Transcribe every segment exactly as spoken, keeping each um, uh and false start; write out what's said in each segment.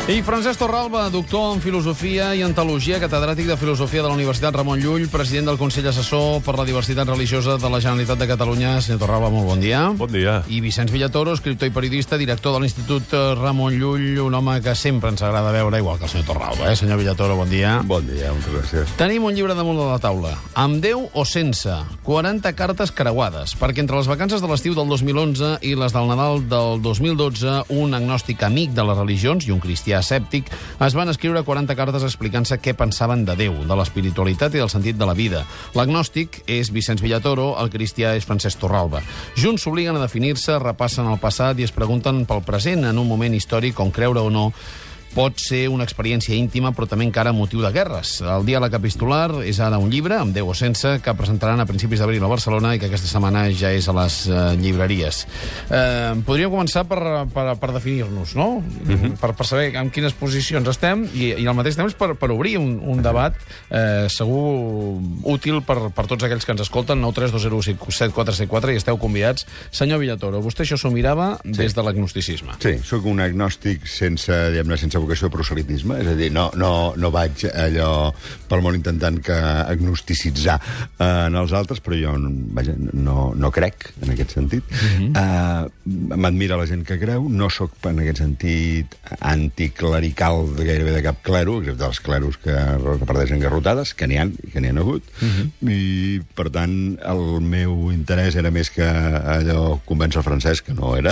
I Francesc Torralba, doctor en Filosofia i en Teologia, catedràtic de Filosofia de la Universitat Ramon Llull, president del Consell Assessor per la Diversitat Religiosa de la Generalitat de Catalunya. Senyor Torralba, molt bon dia. Bon dia. I Vicenç Villatoro, escriptor i periodista, director de l'Institut Ramon Llull, un home que sempre ens agrada veure, igual que el senyor Torralba. Eh? Senyor Villatoro, bon dia. Bon dia, moltes gràcies. Tenim un llibre damunt de la taula. Amb Déu o sense? quaranta cartes creuades. Perquè entre les vacances de l'estiu del dos mil onze i les del Nadal del dos mil dotze, un agnòstic amic de les religions i un cristià escèptic es van escriure quaranta cartes explicant-se què pensaven de Déu, de l'espiritualitat i del sentit de la vida. L'agnòstic és Vicenç Villatoro, el cristià és Francesc Torralba. Junts s'obliguen a definir-se, repassen el passat i es pregunten pel present en un moment històric on creure o no pot ser una experiència íntima, però també encara motiu de guerres. El diàleg epistolar és ara un llibre, amb Déu o sense, que presentaran a principis d'abril a Barcelona i que aquesta setmana ja és a les uh, llibreries. Eh, podríem començar per, per, per definir-nos, no? Mm-hmm. per, per saber en quines posicions estem i, i al mateix temps per, per obrir un, un debat eh, segur útil per, per tots aquells que ens escolten. Nou tres dos zero cinc set quatre set quatre i esteu convidats. Senyor Villatoro, vostè això s'ho mirava sí. des de l'agnosticisme. Sí, sóc un agnòstic sense, diguem-ne, sense vocació de proselitisme, és a dir, no, no, no vaig allò pel món intentant que agnosticitzar eh, en els altres, però jo vaja, no, no crec en aquest sentit. Mm-hmm. eh, M'admira la gent que creu, no sóc en aquest sentit anticlerical de gairebé de cap clero, excepte dels cleros que reparteixen garrotades, que n'hi ha i que n'hi ha hagut, mm-hmm. i per tant el meu interès era més que allò convèncer el Francesc, que no era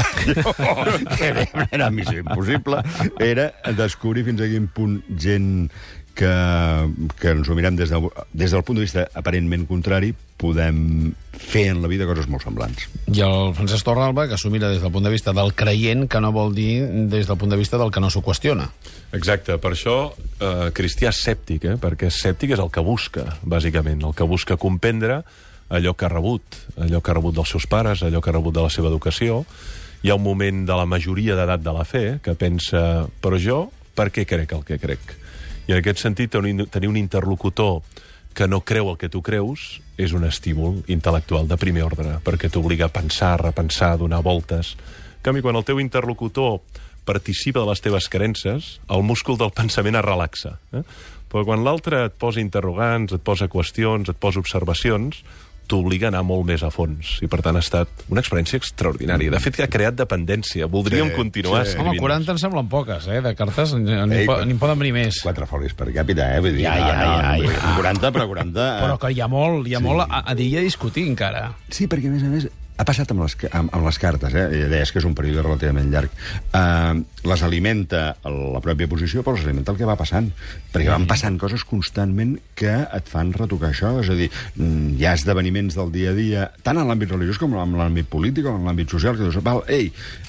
que era missió impossible, era descobrir fins a quin punt gent que, que ens ho mirem des, de, des del punt de vista aparentment contrari podem fer en la vida coses molt semblants. I el Francesc Torralba, que s'ho mira des del punt de vista del creient, que no vol dir des del punt de vista del que no s'ho qüestiona. Exacte, per això eh, cristià escèptic, eh? perquè escèptic és el que busca, bàsicament, el que busca comprendre allò que ha rebut, allò que ha rebut dels seus pares, allò que ha rebut de la seva educació. Hi ha un moment de la majoria d'edat de la fe que pensa, però jo, per què crec el que crec? I en aquest sentit, tenir un interlocutor que no creu el que tu creus és un estímul intel·lectual de primer ordre, perquè t'obliga a pensar, a repensar, a donar voltes. En canvi, quan el teu interlocutor participa de les teves creences, el múscul del pensament es relaxa. Eh? Però quan l'altre et posa interrogants, et posa qüestions, et posa observacions, t'obliga a anar molt més a fons. I, per tant, ha estat una experiència extraordinària. De fet, ha creat dependència. Voldríem sí, continuar sí. escrivint. Home, quaranta en semblen poques, eh? De cartes n'hi poden venir més. Quatre folis per càpita, eh? Vull dir, ja, ja, no, ja, no, ja. quaranta, però quaranta... Però que hi ha molt, hi ha sí. molt a, a dir i a discutir, encara. Sí, perquè, a més a més, ha passat amb les, amb, amb les cartes, eh? Deies que és un període relativament llarg. Uh, les alimenta la pròpia posició, però les alimenta el que va passant. Perquè van passant coses constantment que et fan retocar això. És a dir, hi ha esdeveniments del dia a dia, tant en l'àmbit religiós com en l'àmbit polític o en l'àmbit social, que dius, val, ei,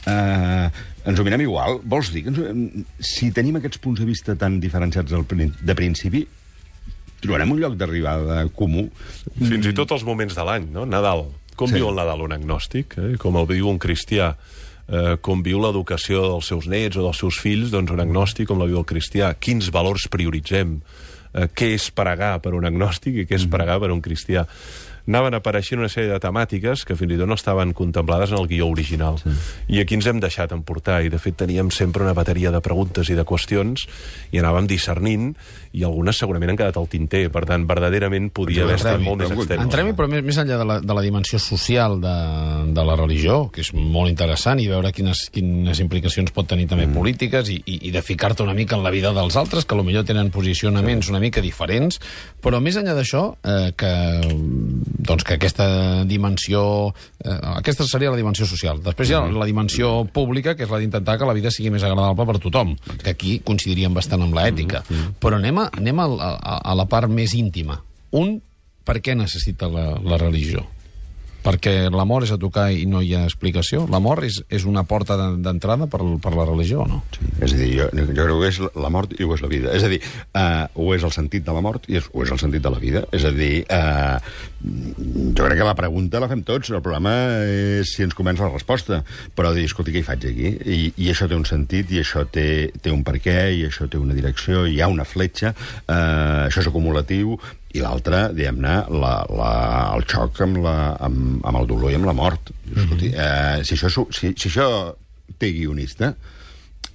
uh, ens ho mirem igual. Vols dir que ens, si tenim aquests punts de vista tan diferenciats de principi, trobarem un lloc d'arribada comú? Fins i tot els moments de l'any, no? Nadal. Com sí. viu el Nadal un agnòstic? Eh? Com el viu un cristià? Eh, com viu l'educació dels seus nets o dels seus fills? Doncs un agnòstic, com la viu el cristià? Quins valors prioritzem? Eh, què és pregar per un agnòstic i què és pregar per un cristià? Anaven apareixent una sèrie de temàtiques que fins i tot no estaven contemplades en el guió original. Sí. I aquí ens hem deixat emportar, i de fet teníem sempre una bateria de preguntes i de qüestions, i anàvem discernint, i algunes segurament han quedat al tinter. Per tant, verdaderament podia haver estat molt més extens. Entrem-hi, però més, més enllà de la, de la dimensió social de, de la religió, que és molt interessant, i veure quines, quines implicacions pot tenir també mm. polítiques, i, i, i de ficar-te una mica en la vida dels altres, que potser tenen posicionaments sí. una mica diferents, però més enllà d'això, eh, que doncs que aquesta dimensió... Eh, aquesta seria la dimensió social. Després hi ha la dimensió pública, que és la d'intentar que la vida sigui més agradable per tothom, que aquí coincidiríem bastant amb l'ètica. Però anem, a, anem a, a, a la part més íntima. Un, per què necessita la, la religió? Perquè l'amor és a tocar i no hi ha explicació? L'amor és, és una porta d'entrada per, per la religió o no? Sí. És a dir, jo, jo crec que és la mort i ho és la vida. És a dir, uh, o és el sentit de la mort i és, o és el sentit de la vida. És a dir, uh, jo crec que la pregunta la fem tots. El problema és si ens comença la resposta. Però dir, escolta, què hi faig aquí? I, i això té un sentit, i això té, té un per què, i això té una direcció, hi ha una fletxa, uh, això és acumulatiu, i l'altre, diguem-ne, el xoc amb, la, amb, amb el dolor i amb la mort. Mm-hmm. Escolti, eh, si, això, si, si això té guionista,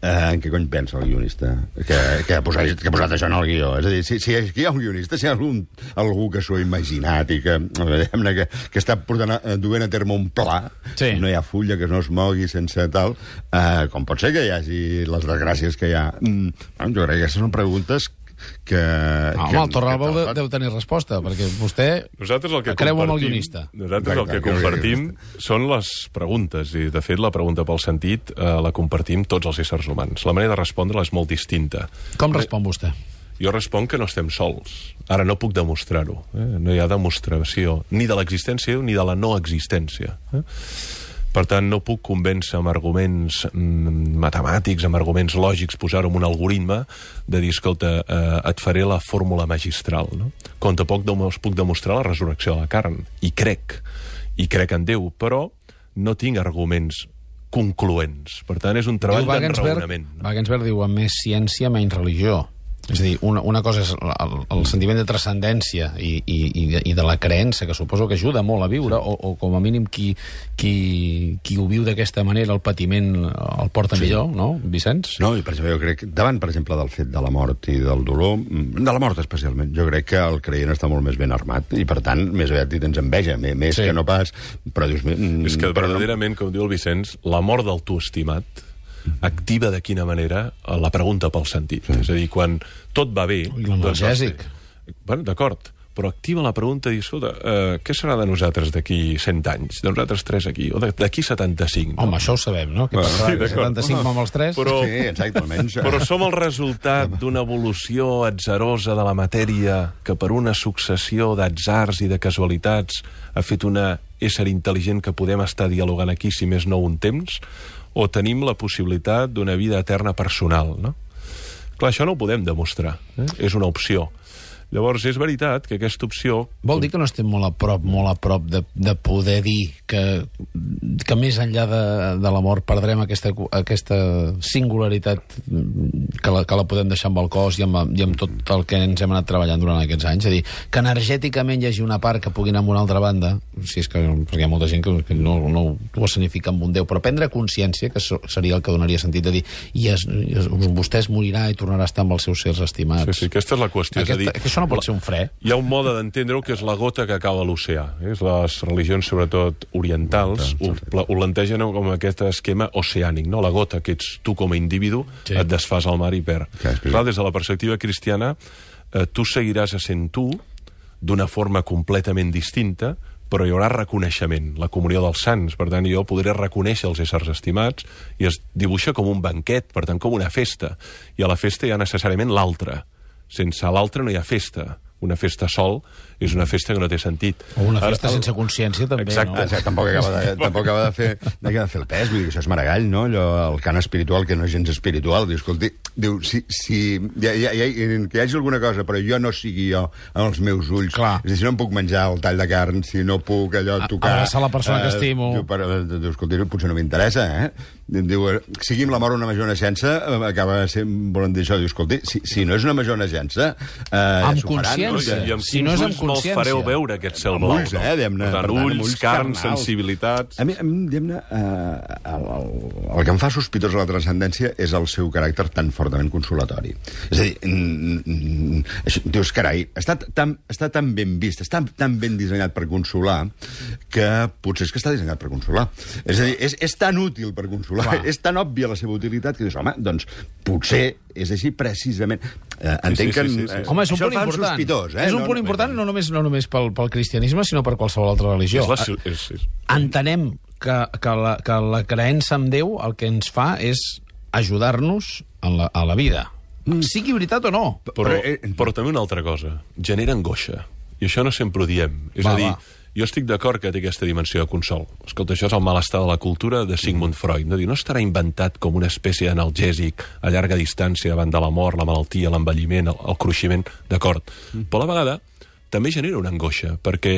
Eh, en què cony pensa el guionista que, que, ha posat, que ha posat això en el guió? És a dir, si, si hi ha un guionista, si hi ha algun, algú que s'ho ha imaginat i que, que, que està portant, duent a terme un pla, sí. No hi ha fulla que no es mogui sense tal, eh, com pot ser que hi hagi les desgràcies que hi ha? Mm, bueno, jo crec que aquestes són preguntes que... No, home, el Torralba deu, deu tenir resposta, perquè vostè nosaltres el que creu amb el guionista. Nosaltres el que compartim són les preguntes, i de fet la pregunta pel sentit eh, la compartim tots els éssers humans. La manera de respondre és molt distinta. Com respon vostè? Jo responc que no estem sols. Ara no puc demostrar-ho. Eh? No hi ha demostració ni de l'existència ni de la no existència. Eh? Per tant, no puc convèncer amb arguments mm, matemàtics, amb arguments lògics, posar-ho en un algoritme, de dir, escolta, eh, et faré la fórmula magistral, no? Com tampoc puc demostrar la resurrecció de la carn. I crec, i crec en Déu, però no tinc arguments concloents. Per tant, és un treball d'enraonament. Wagensberg diu, amb més ciència, menys religió. És a dir, una, una cosa és el, el sentiment de transcendència i, i, i, de, i de la creença, que suposo que ajuda molt a viure, o, o com a mínim qui, qui, qui ho viu d'aquesta manera, el patiment el porta sí. millor, no, Vicenç? No, i per exemple, jo crec que davant, per exemple, del fet de la mort i del dolor, de la mort especialment, jo crec que el creient està molt més ben armat, i per tant, més aviat hi tens enveja, més sí. que no pas... Però dius... És que verdaderament, no... com diu el Vicenç, la mort del tu estimat activa de quina manera la pregunta pel sentit. Sí. És a dir, quan tot va bé... L'analgèsic. Doncs, bueno, d'acord, però activa la pregunta i dius, escolta, uh, què serà de nosaltres d'aquí cent anys? De nosaltres tres aquí? O d'aquí setanta-cinc? No? Home, això ho sabem, no? Què bueno, passarà? Sí, setanta-cinc amb els tres? Però, sí, exacte, almenys. Però som el resultat d'una evolució atzarosa de la matèria que per una successió d'atzars i de casualitats ha fet una ésser intel·ligent que podem estar dialogant aquí, si més no un temps, o tenim la possibilitat d'una vida eterna personal, no? Clar, això no ho podem demostrar, eh? És una opció. Llavors, és veritat que aquesta opció... Vol dir que no estem molt a prop, molt a prop de, de poder dir que, que més enllà de, de la mort perdrem aquesta, aquesta singularitat que la, que la podem deixar amb el cos i amb, i amb tot el que ens hem anat treballant durant aquests anys? És a dir, que energèticament hi hagi una part que pugui anar amb una altra banda, si és que perquè hi ha molta gent que, que no, no ho escenifica amb un Déu, però prendre consciència, que seria el que donaria sentit de dir i es, es, vostè es morirà i tornarà a estar amb els seus sers estimats. Sí, sí, aquesta és la qüestió. Aquesta, és a dir, això no pot ser un fre. Hi ha un mode d'entendre-ho que és la gota que cau a l'oceà. Eh? Les religions, sobretot orientals, ho, ho plantegen com aquest esquema oceànic, no? La gota que ets tu com a individu, sí. Et desfàs al mar i perd. Clar, des de la perspectiva cristiana, eh, tu seguiràs essent tu d'una forma completament distinta, però hi haurà reconeixement, la comunió dels sants. Per tant, jo podré reconèixer els éssers estimats i es dibuixa com un banquet, per tant, com una festa. I a la festa hi ha necessàriament l'altre. Sense l'altre no hi ha festa. Una festa sol és una festa que no té sentit. O una festa el, el... sense consciència, també, exacte. No? Exacte, tampoc acaba de, tampoc acaba de, fer, de fer el pes, vull dir que això és maragall, no? Allò, el cant espiritual, que no és gens espiritual. Diu, escolti, diu, si, si hi ha, hi ha, hi ha, que hi hagi alguna cosa, però jo no sigui jo amb els meus ulls. Clar. És a dir, si no em puc menjar el tall de carn, si no puc allò tocar... Abraçar la persona eh, que estimo. Diu, però, diu, escolti, potser no m'interessa, eh? Diu, sigui amb la mort una major naixença, acaba sent, volen dir això, diu, escolti, si, si no és una major naixença, eh, amb consciència. No? I, i amb si no és amb consciència. No els fareu veure aquest cel blau. Ulls, eh, diguem-ne. Per tant, ulls, ulls carn, carnals. Sensibilitats... A mi, a mi diguem-ne, eh, el, el, el que em fa sospitós de la transcendència és el seu caràcter tan fortament consolatori. És a dir, mm, mm, això, dius, carai, està tan, està tan ben vist, està tan ben dissenyat per consolar, que potser és que està dissenyat per consolar. És a dir, és, és tan útil per consolar, clar. És tan òbvia la seva utilitat que dius, home, doncs potser és així precisament. Eh, entenc sí, sí, sí, sí, sí. que... Home, és un punt important. Sospitós, eh? És un no, punt no, important no només, no només pel, pel cristianisme, sinó per qualsevol altra religió. És la, és, és... Entenem que, que, la, que la creença en Déu el que ens fa és ajudar-nos a la, a la vida. Mm. Sigui veritat o no. Però, però també una altra cosa. Genera angoixa. I això no sempre ho diem. És va, a dir, va. Jo estic d'acord que té aquesta dimensió de consol. Escolta, això és el malestar de la cultura de Sigmund Freud. No, no estarà inventat com una espècie d'analgèsic a llarga distància davant de la mort, la malaltia, l'envelliment, el, el cruiximent, d'acord. Mm. Però a la vegada també genera una angoixa, perquè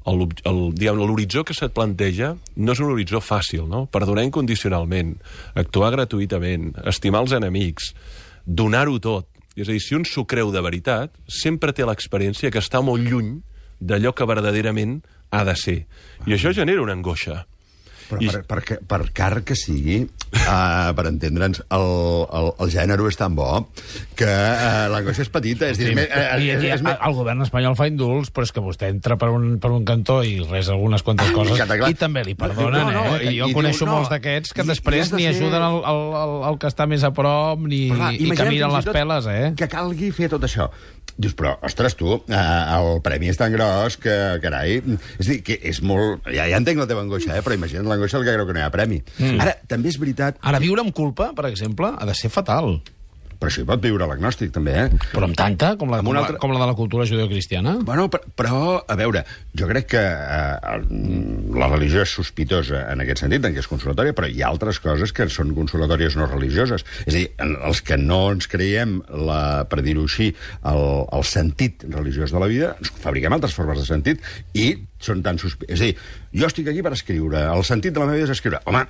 l'horitzó que se't planteja no és un horitzó fàcil, no? Perdonar incondicionalment, actuar gratuïtament, estimar els enemics, donar-ho tot. És a dir, si un s'ho creu de veritat, sempre té l'experiència que està molt lluny d'allò que verdaderament ha de ser. I això genera una angoixa. Però I... per, per, per car que sigui, uh, per entendre'ns, el, el, el gènere és tan bo que uh, l'angoixa és petita. És dir, sí, és, és, és, és, és, el govern espanyol fa indults, però és que vostè entra per un, per un cantó i res algunes quantes coses, i, i també li perdonen, no, no, eh? I jo i coneixo diu, molts no, d'aquests que i, després i ni ser... ajuden el, el, el, el que està més a prop, ni, clar, i que miren les peles, eh? Que calgui fer tot això. Dius, però, ostres, tu, eh, el premi és tan gros que, carai... És a dir, que és molt... Ja, ja entenc la teva angoixa, eh? Però imagina't l'angoixa del que creu que no hi ha premi. Mm. Ara, també és veritat... Ara, viure amb culpa, per exemple, ha de ser fatal. Però això hi pot viure l'agnòstic, també, eh? Però amb tanta, com la, com altra... la, com la de la cultura judeocristiana? Bueno, però, però, a veure, jo crec que eh, la religió és sospitosa en aquest sentit, en què és consolatòria, però hi ha altres coses que són consolatòries no religioses. És a dir, els que no ens creiem, la, per dir-ho així, el, el sentit religiós de la vida, ens fabriquem altres formes de sentit i són tan sospitosos. És a dir, jo estic aquí per escriure, el sentit de la meva vida és escriure. Home,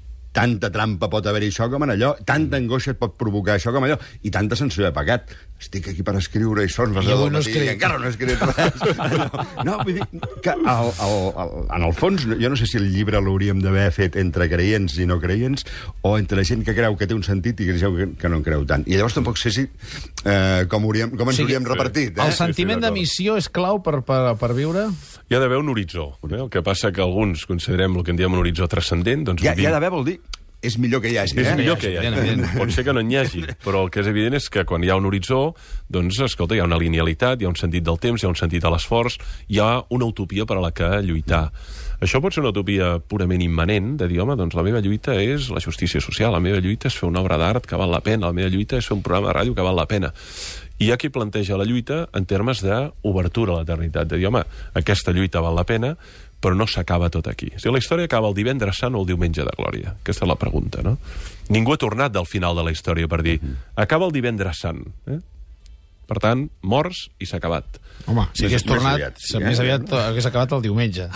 tanta trampa pot haver-hi això com en allò, tanta angoixa et pot provocar això com allò, i tanta sensació de pecat. Estic aquí per escriure i són les deu del matí i encara no he escrit res. No, no, vull dir que al, al, al, en el fons, jo no sé si el llibre l'hauríem d'haver fet entre creients i no creients, o entre la gent que creu que té un sentit i que creu que no en creu tant. I llavors tampoc sé si eh, com, hauríem, com ens o sigui, hauríem repartit. Eh? El sentiment de missió és clau per, per, per viure? Hi ha d'haver un horitzó. Eh? El que passa que alguns considerem el que en diem un horitzó transcendent. Doncs hi ha, hi ha d'haver vol dir... És millor que hi hagi. És eh? millor que hi hagi. Pot ser que no n'hi hagi, però el que és evident és que quan hi ha un horitzó, doncs, escolta, hi ha una linealitat, hi ha un sentit del temps, hi ha un sentit de l'esforç, hi ha una utopia per a la que lluitar. Això pot ser una utopia purament immanent, de dir, home, doncs la meva lluita és la justícia social, la meva lluita és fer una obra d'art que val la pena, la meva lluita és fer un programa de ràdio que val la pena. I hi ha qui planteja la lluita en termes d'obertura a l'eternitat, de dir, home, aquesta lluita val la pena, però no s'acaba tot aquí. O sigui, la història acaba el divendres sant o el diumenge de glòria. Aquesta és la pregunta, no? Ningú ha tornat del final de la història per dir, acaba el divendres sant. Eh? Per tant, morts i s'ha acabat. Home, si hagués tornat, més aviat, sí, més aviat hagués acabat el diumenge.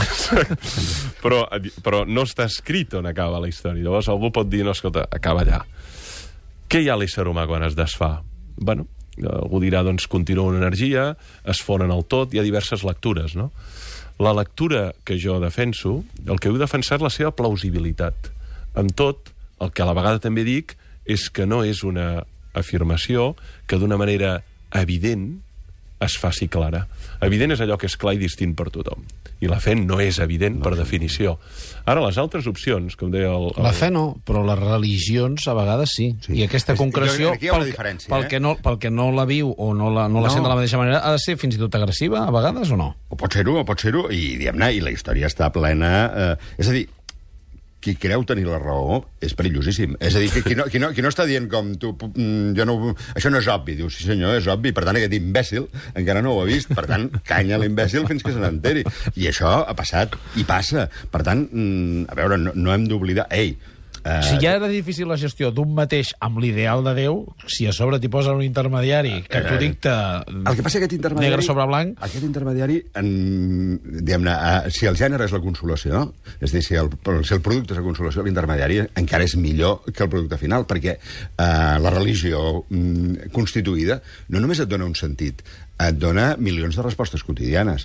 però, però no està escrit on acaba la història. Llavors algú pot dir, no, escolta, acaba allà. Què hi ha a l'ésser humà quan es desfà? Bueno, algú dirà, doncs, continua una energia, es fon en el tot, hi ha diverses lectures, no? La lectura que jo defenso, el que vull defensar és la seva plausibilitat. Amb tot, el que a la vegada també dic és que no és una afirmació que d'una manera evident es faci clara. Evident és allò que és clar i distint per tothom. I la fe no és evident per definició. Ara, les altres opcions, com deia el... el... La fe no, però les religions a vegades sí. sí. I aquesta concreció, pel, pel, eh? que no, pel que no la viu o no la, no la no. sent de la mateixa manera, ha de ser fins i tot agressiva, a vegades, o no? O pot ser-ho, o pot ser-ho, i diguem-ne, i la història està plena... Eh, és a dir, qui creu tenir la raó és perillosíssim. És a dir, que qui no, qui no, qui no està dient com tu... Jo no, això no és obvi. Diu, sí senyor, és obvi. Per tant, aquest imbècil encara no ho ha vist. Per tant, canya l'imbècil fins que se n'enteri. I això ha passat i passa. Per tant, a veure, no, no hem d'oblidar... Ei, Uh, si ja era difícil la gestió d'un mateix amb l'ideal de Déu, si a sobre t'hi posen un intermediari que t'ho dicta el que passa aquest intermediari, negre sobre blanc... Aquest intermediari, en, diguem-ne, uh, si el gènere és la consolació, és a dir, si el, si el producte és la consolació, l'intermediari encara és millor que el producte final, perquè uh, la religió um, constituïda no només et dona un sentit, et dona milions de respostes quotidianes.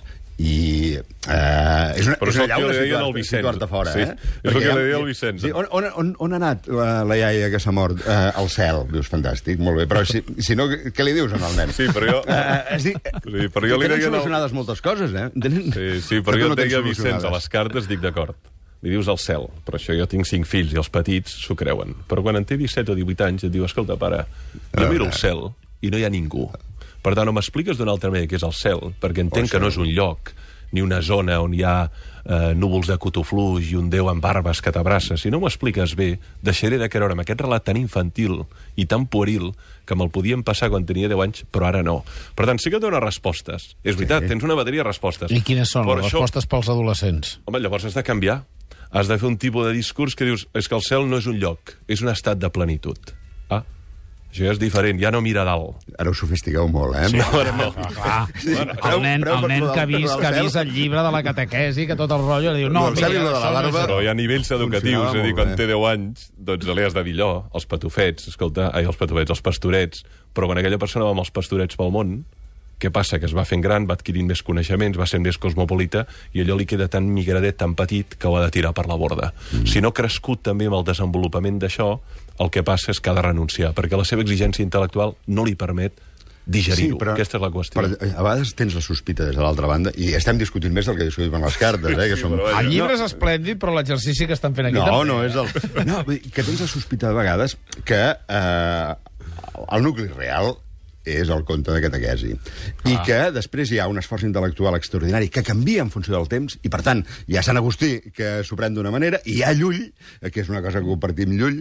I eh, és una, però és una llauna situar-te situar fora, sí, eh? És el que li deia el Vicenç. Sí, on, on, on, on ha anat la, la iaia que s'ha mort? Eh, al cel. Dius, fantàstic, molt bé. Però si, si no, què li dius al nen? Sí, però jo... Eh, sí, sí, però jo li tenen deia... solucionades no... moltes coses, eh? Tenen... Sí, sí, però jo no deia Vicenç a les cartes, dic d'acord. Li dius al cel, però això jo tinc cinc fills i els petits s'ho creuen. Però quan en té disset o divuit anys et diu, escolta, pare, jo miro el cel i no hi ha ningú. Per tant, o m'expliques d'una altra manera què és el cel, perquè entenc que no és un lloc ni una zona on hi ha eh, núvols de cotofluix i un déu amb barbes que t'abraça. Si no m'ho expliques bé, deixaré de creure amb aquest relat tan infantil i tan pueril que me'l podien passar quan tenia deu anys, però ara no. Per tant, sí que et dona respostes. És veritat, sí. Tens una bateria de respostes. I quines són però les això... respostes pels adolescents? Home, llavors has de canviar. Has de fer un tipus de discurs que dius és que el cel no és un lloc, és un estat de plenitud. Ah, això és diferent, ja no mira a dalt. Ara ho sofistiqueu molt, eh? Sí, no, no. Clar, sí, bueno, el nen, el nen que ha vist, que ha vist el llibre de la catequesi, que tot el rotllo, diu, no, mira, de la barba... Però hi ha nivells educatius, és a dir, quan té deu anys, doncs li has de dir allò, els patufets, escolta, ai, els patufets, els pastorets, però quan aquella persona va amb els pastorets pel món, Què passa? Que es va fent gran, va adquirint més coneixements, va sent més cosmopolita, i allò li queda tan migradet, tan petit, que ho ha de tirar per la borda. Mm. Si no ha crescut també amb el desenvolupament d'això, el que passa és que ha de renunciar, perquè la seva exigència intel·lectual no li permet digerir-ho. Sí, aquesta és la qüestió. Però a vegades tens la sospita des de l'altra banda, i estem discutint més del que discutim amb les cartes, eh? Que som... El llibre és esplèndid, però l'exercici que estan fent aquí no, també... No, no, és el... No, que tens la sospita de vegades que eh, el nucli real és el conte de catequesi. Ah. I que després hi ha un esforç intel·lectual extraordinari que canvia en funció del temps, i per tant, hi ha Sant Agustí, que s'ho pren d'una manera, i hi ha Llull, que és una cosa que compartim Llull,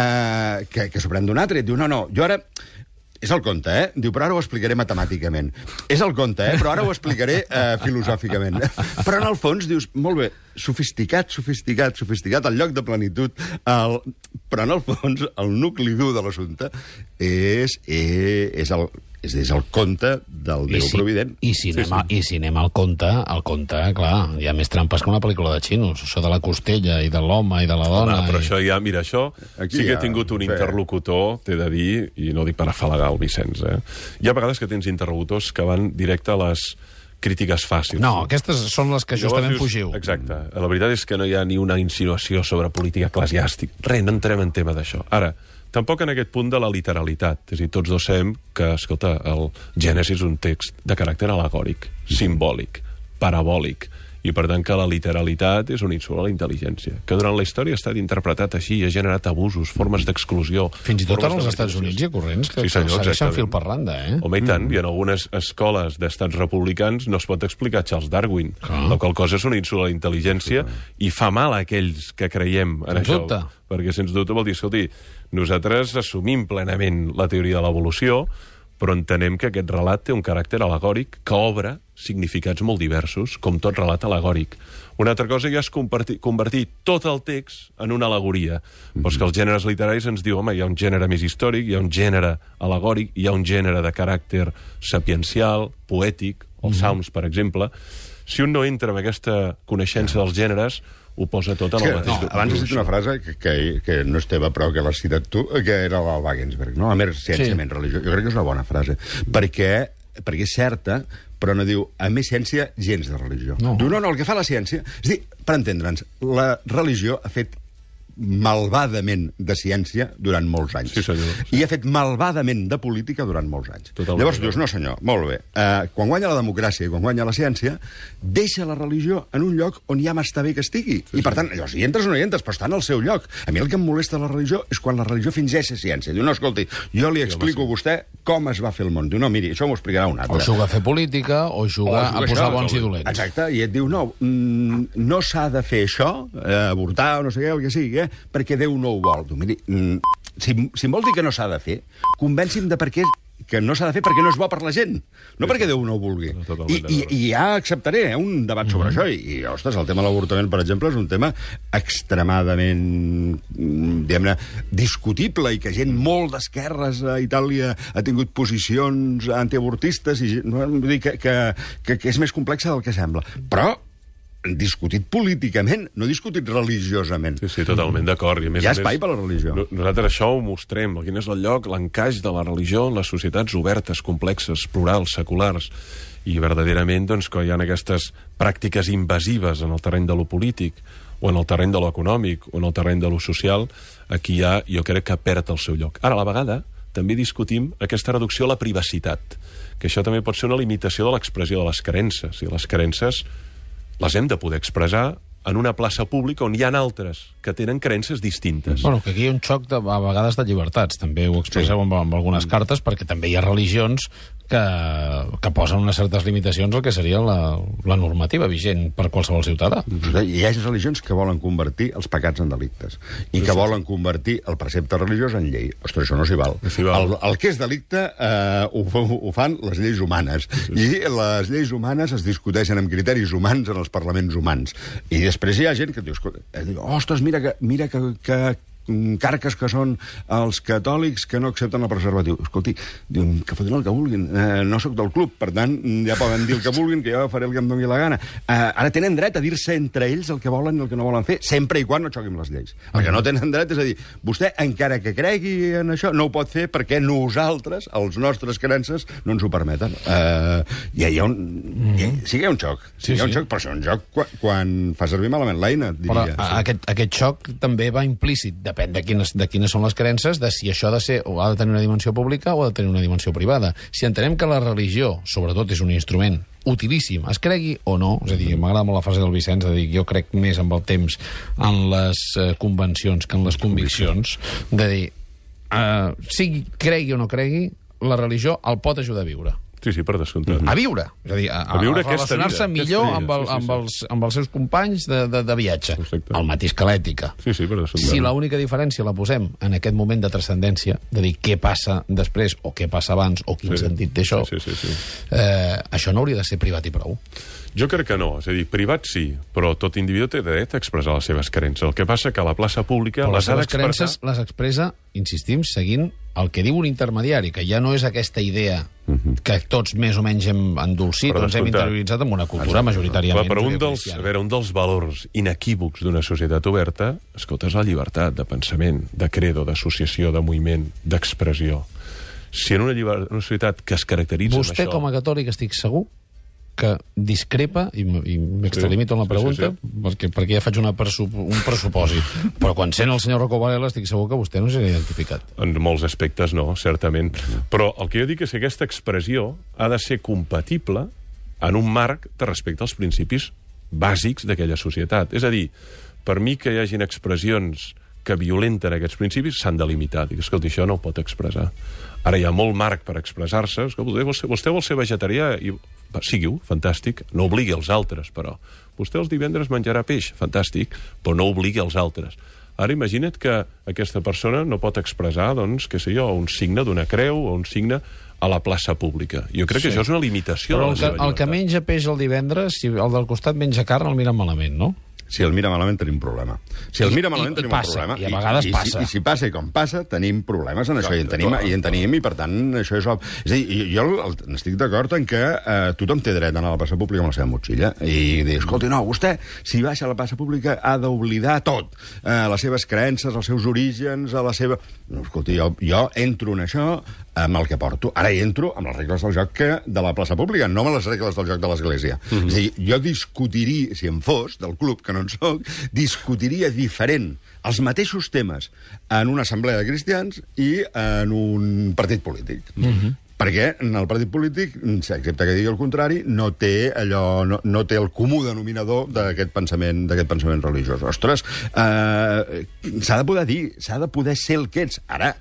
eh, que, que s'ho pren d'una altra, i et diu, no, no, jo ara... És el conte, eh? Diu, però ara ho explicaré matemàticament. És el conte, eh? Però ara ho explicaré eh, filosòficament. Però en el fons dius, molt bé, sofisticat, sofisticat, sofisticat, el lloc de plenitud, el... però en el fons el nucli dur de l'assumpte és, és, és el... És, és el conte del Déu si, provident. I si, anem, sí, sí. I si anem al conte, al conte, clar, hi ha més trampes que una pel·lícula de xinos. Això de la costella, i de l'home, i de la dona... Home, però i... això ja, mira, això aquí sí que ha tingut un interlocutor, t'he de dir, i no dic per afalagar el Vicenç, eh? Hi ha vegades que tens interlocutors que van directe a les crítiques fàcils. No, aquestes són les que justament dius, fugiu. Exacte. La veritat és que no hi ha ni una insinuació sobre política eclesiàstica. Res, no entrem en tema d'això. Ara, tampoc en aquest punt de la literalitat. És a dir, tots dos sabem que, escolta, el Gènesi és un text de caràcter alegòric, simbòlic, parabòlic, i per tant que la literalitat és un insult a la intel·ligència, que durant la història ha estat interpretat així i ha generat abusos, formes d'exclusió... Fins i tot en els Estats Units hi ha corrents que, sí, senyor, que segueixen fil per randa, eh? Home, i tant, mm. i en algunes escoles d'estats republicans no es pot explicar Charles Darwin, ah. la qual cosa és un insult a la intel·ligència sí. i fa mal a aquells que creiem en això. Dubte. Perquè, sens dubte, vol dir, escolti, nosaltres assumim plenament la teoria de l'evolució, però entenem que aquest relat té un caràcter alegòric que obre significats molt diversos, com tot relat alegòric. Una altra cosa ja és convertir, convertir tot el text en una alegoria. Mm-hmm. Però és que els gèneres literaris ens diu, home, hi ha un gènere més històric, hi ha un gènere alegòric, hi ha un gènere de caràcter sapiencial, poètic, els mm-hmm. salms, per exemple. Si un no entra en aquesta coneixença dels gèneres, ho posa tot en el mateix. No, abans has dit una frase que, que, que no és teva, però que l'has citat tu, que era el Wagensberg, no? La mer ciència, sí. menys religió. Jo crec que és una bona frase, perquè, perquè és certa, però no diu, a més ciència, gens de religió. No. Diu, no, no, el que fa la ciència... És a dir, per entendre'ns, la religió ha fet malvadament de ciència durant molts anys. Sí, senyor. I ha fet malvadament de política durant molts anys. Totalment. Llavors dius, no senyor, molt bé, uh, quan guanya la democràcia i quan guanya la ciència, deixa la religió en un lloc on ja m'està bé que estigui. Sí, I per tant, llavors, hi entres o no hi entres, però està en el seu lloc. A mi el que em molesta la religió és quan la religió fingeix ser ciència. Diu, no, escolti, jo li explico a vostè com es va fer el món. Diu, no, miri, això m'ho explicarà un altre. O juga a fer política, o juga a posar bons i dolents. Exacte, i et diu, no, mm, no s'ha de fer això, eh, avortar o no sé què, el que sigui, eh, perquè Déu no ho vol. Tu, miri, si, si em vol dir que no s'ha de fer, convenci'm de per què que no s'ha de fer perquè no és bo per la gent, no perquè Déu no ho vulgui. I, i, i ja acceptaré eh, un debat sobre mm-hmm. això. I, i, ostres, el tema de l'avortament, per exemple, és un tema extremadament, diguem-ne, discutible, i que gent molt d'esquerres a Itàlia ha tingut posicions antiavortistes, i vull dir que, que, que, que és més complexa del que sembla. Però discutit políticament, no discutit religiosament. Sí, sí, totalment d'acord. Hi ha espai per la religió. Nosaltres això ho mostrem. Quin és el lloc, l'encaix de la religió en les societats obertes, complexes, plurals, seculars. I verdaderament, doncs, que hi ha aquestes pràctiques invasives en el terreny de lo polític, o en el terreny de lo econòmic, o en el terreny de lo social, aquí ja, jo crec que perd el seu lloc. Ara, a la vegada, també discutim aquesta reducció a la privacitat, que això també pot ser una limitació de l'expressió de les creences. I les creences les hem de poder expressar en una plaça pública on hi ha altres que tenen creences distintes. Bueno, que aquí hi ha un xoc de, a vegades de llibertats. També ho expresseu sí. amb, amb algunes mm. cartes, perquè també hi ha religions que, que posen unes certes limitacions al que seria la, la normativa vigent per qualsevol ciutadà. Hi ha religions que volen convertir els pecats en delictes i que volen convertir el precepte religiós en llei. Ostres, això no s'hi val. Sí, val. El, el que és delicte eh, ho, ho fan les lleis humanes. Sí. I les lleis humanes es discuteixen amb criteris humans en els parlaments humans. I després hi ha gent que diu, ostres, mira que, mira que, que carques que són els catòlics que no accepten el preservatiu. Escolti, diuen que fotin el que vulguin. Eh, no sóc del club, per tant, ja poden dir el que vulguin, que jo faré el que em doni la gana. Eh, ara tenen dret a dir-se entre ells el que volen i el que no volen fer, sempre i quan no xoquin les lleis. El que no tenen dret és a dir, vostè, encara que cregui en això, no ho pot fer perquè nosaltres, els nostres creences, no ens ho permeten. Eh, hi ha un... Hi ha, sí que hi ha un xoc. Sí, sí, hi ha un xoc, però és un joc quan, quan fa servir malament l'eina, diria. Però sí. aquest, aquest xoc també va implícit, depèn de quines, de quines són les creences, de si això ha de ser o ha de tenir una dimensió pública o ha de tenir una dimensió privada. Si entenem que la religió, sobretot, és un instrument utilíssim, es cregui o no, és a dir, m'agrada molt la frase del Vicenç, de dir, jo crec més amb el temps en les uh, convencions que en les conviccions, de dir, uh, sigui cregui o no cregui, la religió el pot ajudar a viure. Sí, sí, per descomptat. A viure. És a dir, a, a, a relacionar-se millor vida, amb, el, sí, sí, amb, els, amb els seus companys de, de, de viatge. Exacte. El mateix que l'ètica. Sí, sí, per descomptat. Si l'única diferència la posem en aquest moment de transcendència, de dir què passa després o què passa abans o quin sí. sentit té això, sí, sí, sí. Eh, això no hauria de ser privat i prou. Jo crec que no. És a dir, privat sí, però tot individu té dret a expressar les seves creences. El que passa que a la plaça pública però les ha d'expressar... les creences les expressa, insistim, seguint el que diu un intermediari, que ja no és aquesta idea uh-huh. que tots més o menys hem endolcit o ens hem interioritzat amb una cultura majoritàriament... Però un dels, a veure, un dels valors inequívocs d'una societat oberta, escolta, és la llibertat de pensament, de credo, d'associació, de moviment, d'expressió. Si en una, lliber... una societat que es caracteritza Vostè, amb això... Vostè, com a catòlic, estic segur que discrepa, i m'extralimito en la pregunta, sí, sí, sí. Perquè, perquè ja faig una pressup un pressupòsit, però quan sent el senyor Rocco Varela estic segur que vostè no s'ha identificat. En molts aspectes no, certament. Però el que jo dic és que aquesta expressió ha de ser compatible en un marc de respecte als principis bàsics d'aquella societat. És a dir, per mi que hi hagin expressions que violenten aquests principis s'han de limitar. Dic, escolta, això no ho pot expressar. Ara hi ha molt marc per expressar-se. Vostè, vostè vol ser vegetarià i sigui-ho, fantàstic. No obligui els altres, però. Vostè els divendres menjarà peix, fantàstic, però no obligui els altres. Ara imagina't que aquesta persona no pot expressar, doncs, què sé jo, un signe d'una creu o un signe a la plaça pública. Jo crec sí. que això és una limitació però de la seva llibertat. Però el que menja peix el divendres, si el del costat menja carn, el mira malament, no? Si el mira malament, tenim un problema. Si el mira malament, I, tenim i passa, un problema. I a vegades I, passa. I, i, si passa i com passa, tenim problemes en això. I en tenim, i, en tenim, i per tant, això és... És a dir, jo estic d'acord en que eh, tothom té dret a anar a la plaça pública amb la seva motxilla i dir, escolti, no, vostè, si baixa a la plaça pública, ha d'oblidar tot. Eh, les seves creences, els seus orígens, a la seva... No, escolti, jo, jo entro en això amb el que porto. Ara entro amb les regles del joc que de la plaça pública, no amb les regles del joc de l'Església. Mm-hmm. És a dir, jo discutiria, si en fos, del club, que no en soc, discutiria diferent els mateixos temes en una assemblea de cristians i en un partit polític. Mm-hmm. Perquè en el partit polític, excepte que digui el contrari, no té allò, no, no té el comú denominador d'aquest pensament, d'aquest pensament religiós. Ostres, eh, s'ha de poder dir, s'ha de poder ser el que ets. Ara,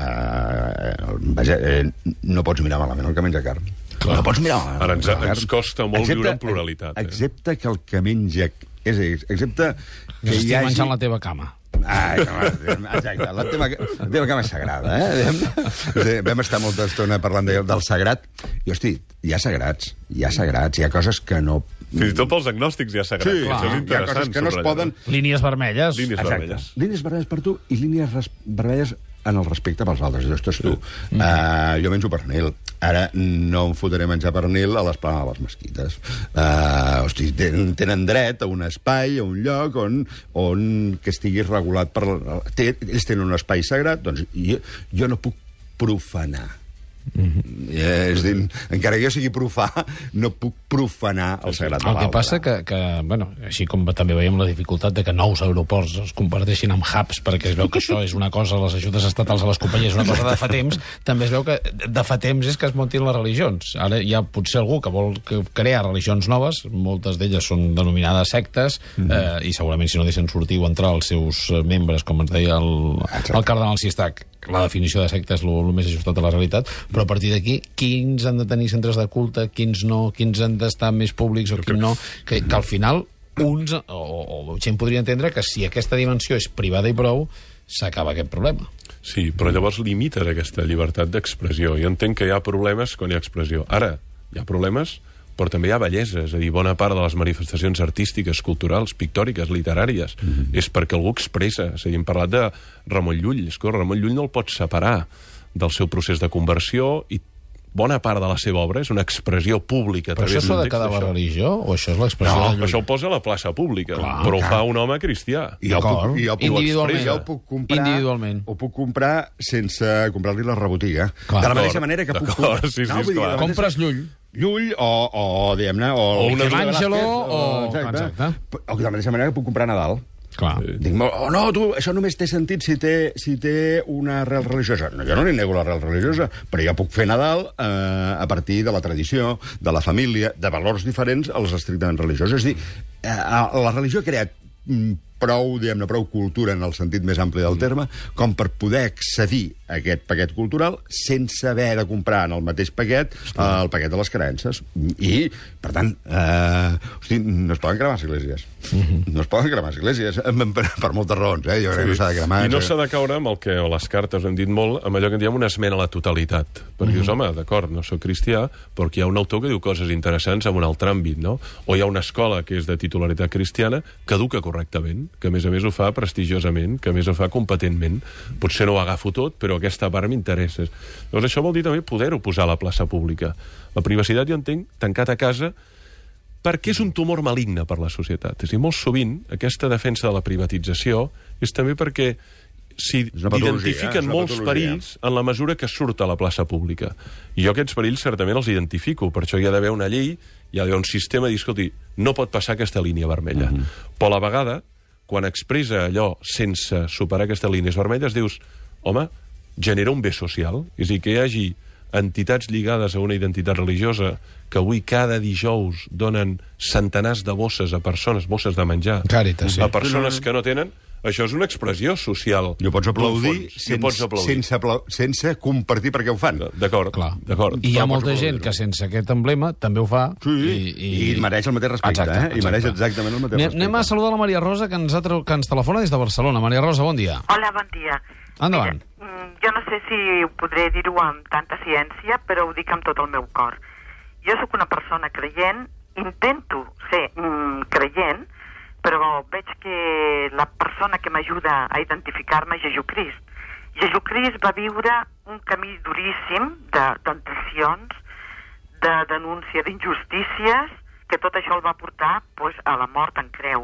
eh, vaja, eh, no pots mirar malament el que menja carn. Clar. No pots mirar malament. Ara ens, ens costa molt excepte, viure en pluralitat. Eh? Excepte que el que menja... És a dir, excepte que hi hagi... menjant la teva cama. Ah, exacte, la teva, la teva cama és sagrada, eh? Vam estar molta estona parlant de, del sagrat, i, hosti, hi ha sagrats, hi ha sagrats, hi ha coses que no... Fins i tot pels agnòstics hi ha sagrats. Sí, clar, hi ha coses que no es poden... Línies vermelles. Línies exacte. vermelles. Línies vermelles per tu i línies res... vermelles en el respecte pels altres. I ostres, tu, mm. uh, jo menjo pernil. Ara no em fotré menjar pernil a l'esplanada de les mesquites. Uh, hosti, ten, tenen dret a un espai, a un lloc on, on que estigui regulat per... Té, ells tenen un espai sagrat, doncs jo, jo no puc profanar. Mm-hmm. eh, és dir, encara que jo sigui profà, no puc profanar el sagrat de l'altre. El que passa que, que bueno, així com també veiem la dificultat de que nous aeroports es converteixin en hubs, perquè es veu que això és una cosa, les ajudes estatals a les companyies, una cosa de fa temps, també es veu que de fa temps és que es muntin les religions. Ara hi ha potser algú que vol crear religions noves, moltes d'elles són denominades sectes, mm-hmm. eh, i segurament si no deixen sortir o entrar els seus membres, com ens deia el, el cardenal Sistac, la definició de secta és el més ajustat a la realitat, però a partir d'aquí, quins han de tenir centres de culte, quins no, quins han d'estar més públics o quins no, que, que al final uns, o, o, o gent podria entendre que si aquesta dimensió és privada i prou, s'acaba aquest problema. Sí, però llavors limites aquesta llibertat d'expressió. Jo entenc que hi ha problemes quan hi ha expressió. Ara, hi ha problemes però també hi ha bellesa. És a dir, bona part de les manifestacions artístiques, culturals, pictòriques, literàries, mm-hmm. és perquè algú expressa. És a dir, hem parlat de Ramon Llull. És que Ramon Llull no el pots separar del seu procés de conversió, i bona part de la seva obra és una expressió pública. Però això s'ha de quedar a la religió? O això és l'expressió no, de Llull? Això ho posa a la plaça pública, clar, però clar. ho fa un home cristià. I jo puc, i jo puc, individualment. jo ho puc comprar, individualment. Ho puc comprar sense comprar-li la rebotiga. Clar. De la mateixa manera que puc... D'acord, sí, sí, no, vull dir, esclar. Compres Llull. Llull o, o diguem-ne... O, O una Michelangelo Velázquez, o... Exacte. Exacte. O de la mateixa manera que puc comprar Nadal. Clar. Dic, oh no, tu, això només té sentit si té, si té una arrel religiosa. No, jo no li nego l'arrel religiosa, però jo puc fer Nadal eh, a partir de la tradició, de la família, de valors diferents als estrictament religiosos. És a dir, eh, la religió ha creat mm, prou, diguem-ne, prou cultura en el sentit més ampli del terme, com per poder accedir a aquest paquet cultural sense haver de comprar en el mateix paquet eh, el paquet de les creences. I, per tant, eh, hosti, no es poden cremar les esglésies. Mm-hmm. No es poden cremar les esglésies, per, per moltes raons, eh? Jo crec que no s'ha de cremar. I no s'ha de caure amb el que, o les cartes, hem dit molt, amb allò que en diem una esmena a la totalitat. Perquè mm-hmm. dius, home, d'acord, no soc cristià, però hi ha un autor que diu coses interessants en un altre àmbit, no? O hi ha una escola que és de titularitat cristiana que educa correctament, que a més a més ho fa prestigiosament, que a més ho fa competentment. Potser no ho agafo tot, però aquesta part m'interessa. Llavors això vol dir també poder-ho posar a la plaça pública. La privacitat, jo entenc, tancat a casa, perquè és un tumor maligne per la societat. És a dir, molt sovint, aquesta defensa de la privatització és també perquè s'hi identifiquen eh? molts perills en la mesura que surt a la plaça pública. I jo aquests perills certament els identifico, per això hi ha d'haver una llei, hi ha d'haver un sistema de dir, escolti, no pot passar aquesta línia vermella. Mm-hmm. Però a la vegada, quan expressa allò sense superar aquestes línies vermelles, dius, home, genera un bé social. És a dir, que hi hagi entitats lligades a una identitat religiosa que avui cada dijous donen centenars de bosses a persones, bosses de menjar, Càritas, sí. a persones que no tenen, això és una expressió social. I ho pots aplaudir, sense, pots aplaudir. sense, apla- sense compartir per què ho fan. D'acord, d'acord. I hi ha Però molta pots gent aplaudir-ho. que sense aquest emblema també ho fa. Sí, i, i, i mereix el mateix respecte, exacte, eh? I mereix exactament el mateix anem, respecte. anem a saludar la Maria Rosa, que ens, ha treu, que ens telefona des de Barcelona. Maria Rosa, bon dia. Hola, bon dia. Endavant. Mira, jo no sé si ho podré dir-ho amb tanta ciència, però ho dic amb tot el meu cor. Jo sóc una persona creient, intento ser mm, creient, però veig que la persona que m'ajuda a identificar-me és Jesucrist. Jesucrist va viure un camí duríssim de tentacions, de denúncia d'injustícies, que tot això el va portar pues, a la mort en creu.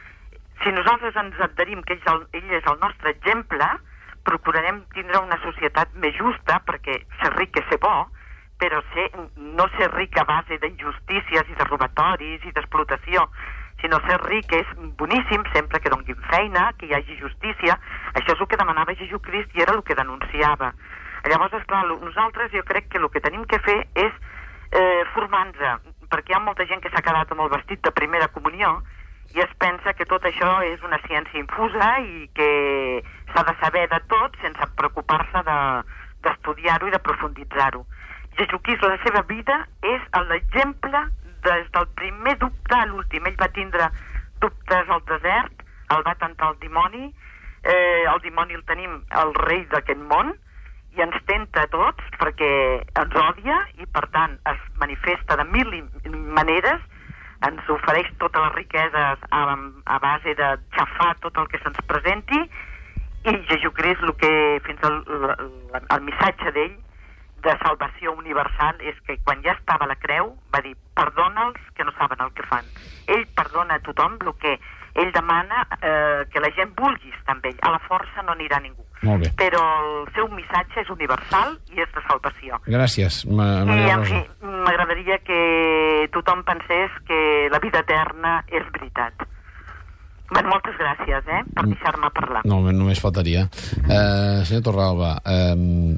Si nosaltres ens adherim que ell és, el, ell és el nostre exemple, procurarem tindre una societat més justa, perquè ser ric és ser bo, però ser, no ser ric a base d'injustícies i de robatoris i d'explotació, sinó ser ric és boníssim sempre que donguin feina, que hi hagi justícia. Això és el que demanava Jesucrist i era el que denunciava. Llavors, esclar, nosaltres jo crec que el que tenim que fer és eh, formar-nos, perquè hi ha molta gent que s'ha quedat amb el vestit de primera comunió i es pensa que tot això és una ciència infusa i que s'ha de saber de tot sense preocupar-se de, d'estudiar-ho i de profunditzar-ho. Jesucrist, la seva vida és l'exemple des del primer dubte a l'últim. Ell va tindre dubtes al desert, el va tentar el dimoni, eh, el dimoni el tenim el rei d'aquest món, i ens tenta a tots perquè ens odia i per tant es manifesta de mil maneres, ens ofereix totes les riqueses a, a base de xafar tot el que se'ns presenti, i Jesucrist, el que fins al el, el missatge d'ell de salvació universal és que quan ja estava a la creu va dir, perdona'ls que no saben el que fan. Ell perdona a tothom, el que ell demana eh, que la gent vulgui estar amb ell. A la força no anirà ningú. Molt bé. Però el seu missatge és universal i és de salvació. Gràcies, Ma Maria I en Rosa. fi, m'agradaria que tothom pensés que la vida eterna és veritat. Bé, moltes gràcies, eh, per deixar-me parlar. No, només faltaria. Uh, senyor Torralba, uh,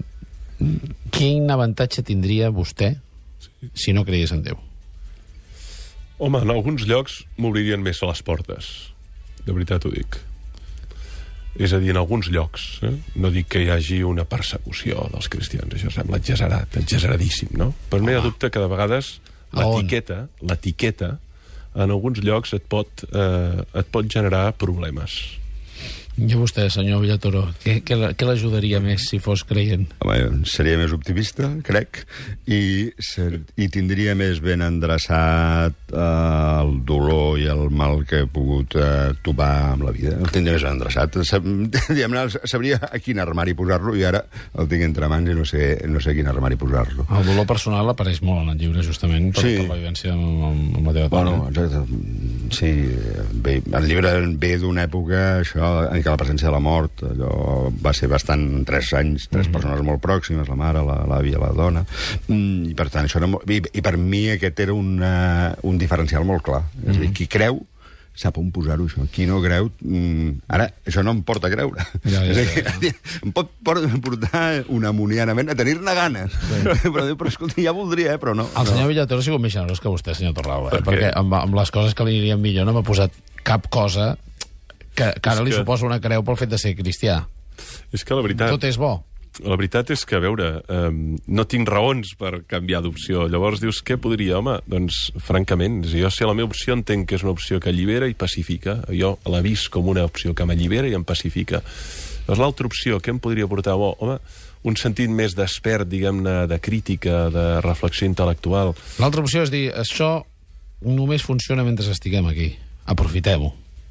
quin avantatge tindria vostè si no cregués en Déu? Home, en alguns llocs m'obririen més a les portes. De veritat ho dic. És a dir, en alguns llocs. Eh? No dic que hi hagi una persecució dels cristians. Això sembla exagerat, exageradíssim, no? Però no hi ha dubte que de vegades l'etiqueta, l'etiqueta, en alguns llocs et pot, eh, et pot generar problemes. I a vostè, senyor Villatoro, què, què, què l'ajudaria més si fos creient? Home, seria més optimista, crec, i, ser, i tindria més ben endreçat eh, el dolor i el mal que he pogut eh, tobar amb la vida. El tindria més ben endreçat. Sab, diguem-ne, sabria a quin armari posar-lo i ara el tinc entre mans i no sé, no sé a quin armari posar-lo. El dolor personal apareix molt en el llibre, justament, per, Sí. per la vivència amb, amb, amb la teva dona. Bueno, exacte. Sí, bé, el llibre ve d'una època, això, en què la presència de la mort, allò va ser bastant, tres anys, tres mm-hmm. persones molt pròximes, la mare, l'àvia, la, la dona, mm, i per tant, això era molt, i, i per mi aquest era una, un diferencial molt clar. Mm-hmm. És a dir, qui creu sap on posar-ho, això. Qui no creu... Mm, ara, això no em porta a creure. Ja, ja, ja, ja. Dir, em pot portar unamonianament a tenir-ne ganes. Sí. Però, però, escolta, ja voldria, eh, però no. El senyor no. Villatoro ha sigut més generós que vostè, senyor Torralba, eh? Per Perquè què? amb, amb les coses que li anirien millor no m'ha posat cap cosa que, que ara És li que- suposa una creu pel fet de ser cristià. És que la veritat... Tot és bo. La veritat és que, a veure, eh, no tinc raons per canviar d'opció. Llavors dius, què podria? Home, doncs, francament, jo si la meva opció entenc que és una opció que allibera i pacifica. Jo l'he vist com una opció que m'allibera i em pacifica. Doncs l'altra opció, què em podria portar bo? Home, un sentit més despert, diguem-ne, de crítica, de reflexió intel·lectual. L'altra opció és dir, això només funciona mentre estiguem aquí. Aprofitem-ho.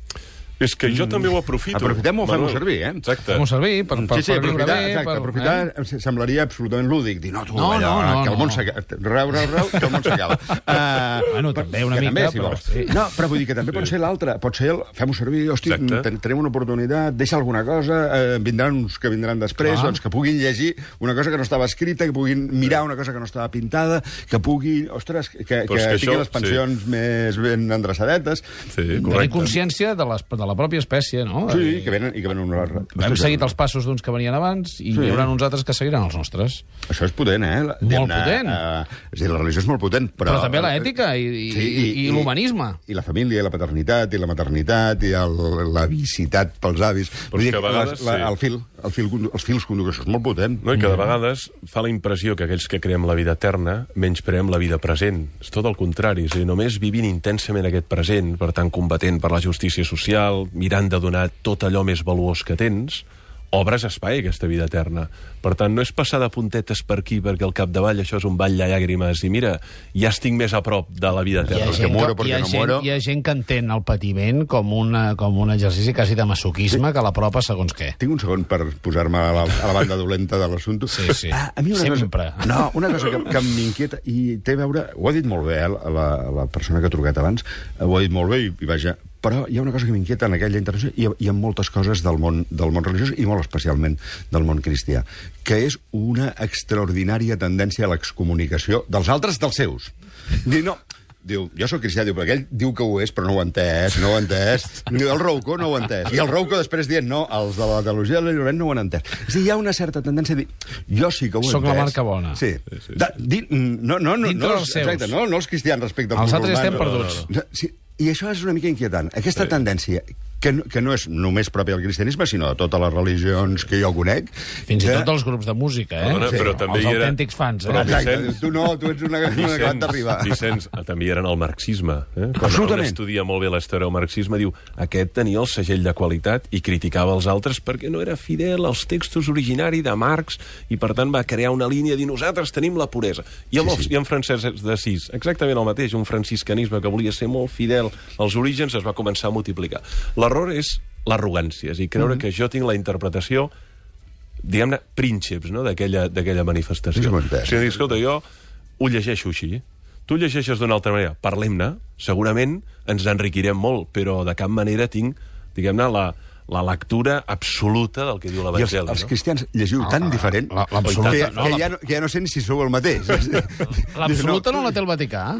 És que jo també ho aprofito. Aprofitem-ho, fem-ho Manuel. servir, eh? Exacte. Fem-ho servir per, per, Sí, sí, per viure aprofitar, bé. exacte, per, aprofitar eh? semblaria absolutament lúdic. Dir, no, tu, No, allò, no, no, que el món no. s'acaba. Rau, rau, rau, que el món s'acaba. Uh, Bueno, també una que mica, també, si però vols. sí. No, però vull dir que també pot ser l'altre. Pot ser el... Fem-ho servir, hosti, Exacte. ten, tenim una oportunitat, deixa alguna cosa, eh, vindran uns que vindran després, Clar. doncs que puguin llegir una cosa que no estava escrita, que puguin mirar una cosa que no estava pintada, que puguin, ostres, que, que, Però és que tinguin això, les pensions sí. més ben endreçadetes. Sí, Tenir correcte. consciència de, les, de la pròpia espècie, no? Sí, que venen, i que venen una... Hem seguit els passos d'uns que venien abans i Sí. hi haurà uns altres que seguiran els nostres. Això és potent, eh? La- Molt diguem-ne, potent. Eh, és a dir, la religió és molt potent, però... Però també l'ètica i, i, Sí, i, i l'humanisme. I la família, i la paternitat, i la maternitat, i el, la vicitat pels avis. Però és que a vegades, la, sí. el fil, el fil, condu- els fils conductors, això és molt potent. No, i que de vegades fa la impressió que aquells que creem la vida eterna menyspreem la vida present. És tot el contrari. És a dir, només vivint intensament aquest present, per tant, combatent per la justícia social, mirant de donar tot allò més valuós que tens, obres espai a aquesta vida eterna. Per tant, no és passar de puntetes per aquí, perquè al capdavall això és un ball de llàgrimes, i mira, ja estic més a prop de la vida Hi ha, eterna. Perquè gent, muero, que, hi, perquè ha no gent, muero. hi ha gent que entén el patiment com, una, com un exercici quasi de masoquisme que l'apropa segons què. Tinc un segon per posar-me a la, a la banda dolenta de l'assumpte. Sí, sí. Ah, a mi una Sempre. Cosa, no, una cosa que, que m'inquieta, i té a veure... Ho ha dit molt bé, eh, la, la persona que ha trucat abans, ho ha dit molt bé, i, i vaja... Però hi ha una cosa que m'inquieta en aquella intervenció i, i en moltes coses del món, del món religiós i molt especialment del món cristià, que és una extraordinària tendència a l'excomunicació dels altres dels seus. Diu, no, diu, jo sóc cristià, diu, però aquell diu que ho és, però no ho ha entès, no ho ha entès. Diu, el Rouco no ho ha entès. I el Rouco després dient, no, els de la teologia de l'Illorent no ho han entès. És a dir, hi ha una certa tendència a dir, jo sí que ho he Soc entès. la marca bona. Sí. Sí, sí, sí. Da, di, no, no, no, Dintre no, dels seus. exacte, no, no els cristians respecte als Els altres musulmans. estem perduts. No, sí, i això és una mica inquietant. Aquesta Sí. tendència, que no, que no és només pròpia del cristianisme, sinó de totes les religions que jo conec. Fins i que... tot els grups de música, eh? Perdona, però també els hi era- autèntics fans, eh? Però Exacte, Vicenç- tu no, tu ets una, una acabat d'arribar. Vicenç, també hi eren el marxisme. Eh? Quan Absolutament. un estudia molt bé la història del marxisme, diu aquest tenia el segell de qualitat i criticava els altres perquè no era fidel als textos originari de Marx i, per tant, va crear una línia de nosaltres tenim la puresa. I amb, Sí, els, sí. i amb Francesc d'Assís, exactament el mateix, un franciscanisme que volia ser molt fidel als orígens es va començar a multiplicar. L'error és l'arrogància, és a dir, creure mm -hmm. que jo tinc la interpretació diguem-ne, prínceps, no?, d'aquella d'aquella manifestació. És molt bé. O sigui, escolta, jo ho llegeixo així. Tu llegeixes d'una altra manera. Parlem-ne, segurament ens enriquirem molt, però de cap manera tinc, diguem-ne, la, la lectura absoluta del que diu I els, l'Evangeli. els no? cristians llegiu tan diferent la- l'absoluta, que, no, que, la- ja no, que ja no sé ni si sou el mateix. L'absoluta no la té el Vaticà.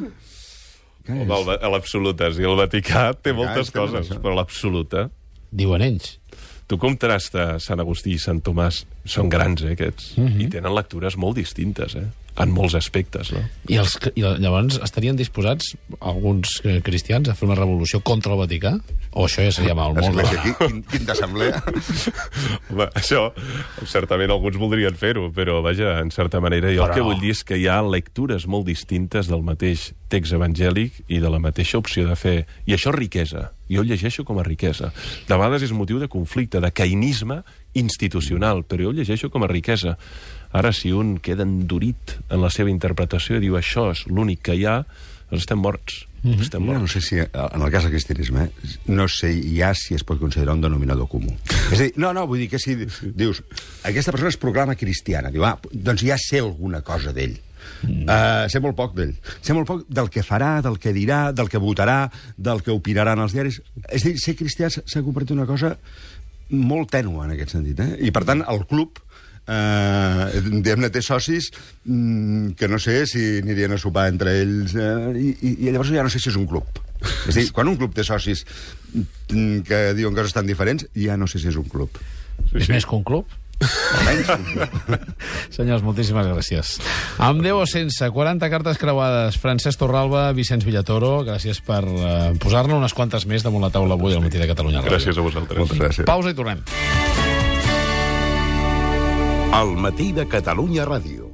Home, el- l'absoluta, sí, el Vaticà té moltes és que no és coses, això. però l'absoluta... Diuen ells. Tu contrasta Sant Agustí i Sant Tomàs, són grans, eh, aquests, Mhm. i tenen lectures molt distintes, eh? en molts aspectes, no? I, els, I llavors estarien disposats alguns cristians a fer una revolució contra el Vaticà? O això ja seria mal, molt Església, qui, quin, quin d'assemblea? Home, això, certament alguns voldrien fer-ho, però, vaja, en certa manera, jo però... el que vull dir és que hi ha lectures molt distintes del mateix text evangèlic i de la mateixa opció de fe. I això és riquesa. Jo ho llegeixo com a riquesa. De vegades és motiu de conflicte, de caïnisme institucional, però jo ho llegeixo com a riquesa. Ara, si un queda endurit en la seva interpretació i diu això és l'únic que hi ha, doncs estem morts. Mm-hmm. Estem morts. No sé si, en el cas del cristianisme, no sé ja si es pot considerar un denominador comú. És a dir, no, no, vull dir que si dius, aquesta persona es proclama cristiana, diu, ah, doncs ja sé alguna cosa d'ell. Mm. Uh, sé molt poc d'ell. Sé molt poc del que farà, del que dirà, del que votarà, del que opinarà en els diaris. És a dir, ser cristià s'ha convertit en una cosa molt tènua, en aquest sentit. Eh? I, per tant, el club Uh, diguem-ne, té socis mm, que no sé si anirien a sopar entre ells uh, i, i llavors ja no sé si és un club. És a dir, quan un club té socis mm, que diuen coses tan diferents, ja no sé si és un club. Sí, és sí. Més que un club? Almenys un club. Senyors, moltíssimes gràcies. Amb Déu o sense, quaranta cartes creuades. Francesc Torralba, Vicenç Villatoro, gràcies per uh, posar-ne unes quantes més damunt la taula avui al Matí de Catalunya Ràdio. Gràcies a vosaltres. Moltes gràcies. Pausa i tornem. Al Matí de Catalunya Ràdio.